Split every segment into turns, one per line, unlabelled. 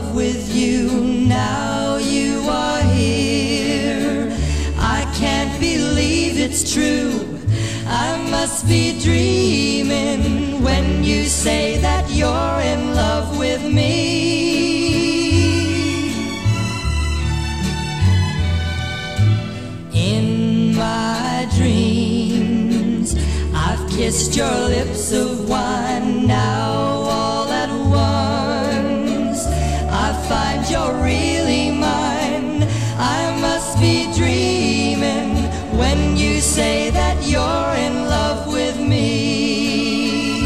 love with you. Now you are here. I can't believe it's true. I must be dreaming when you say that you're in love with me. In my dreams, I've kissed your lips of wine. Now all at once I find you're really mine. I must be dreaming when you say that you're in love with me.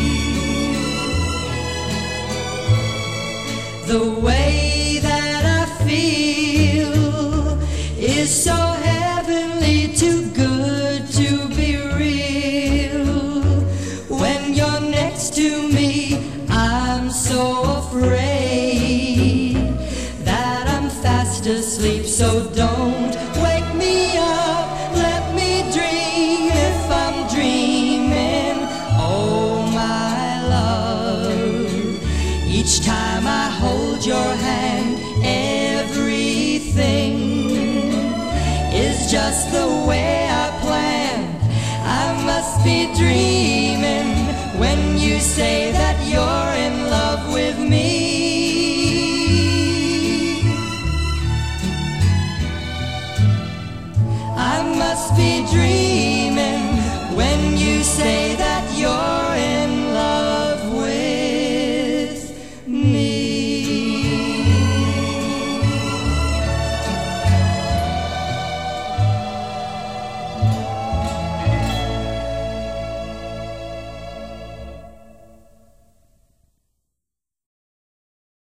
The way that I feel is so heavenly, too good to be real. When you're next to me, I'm so afraid that I'm fast asleep. So don't wake me up, let me dream if I'm dreaming. Oh my love, each time I hold your hand, everything is just the way I planned. I must be dreaming when you say that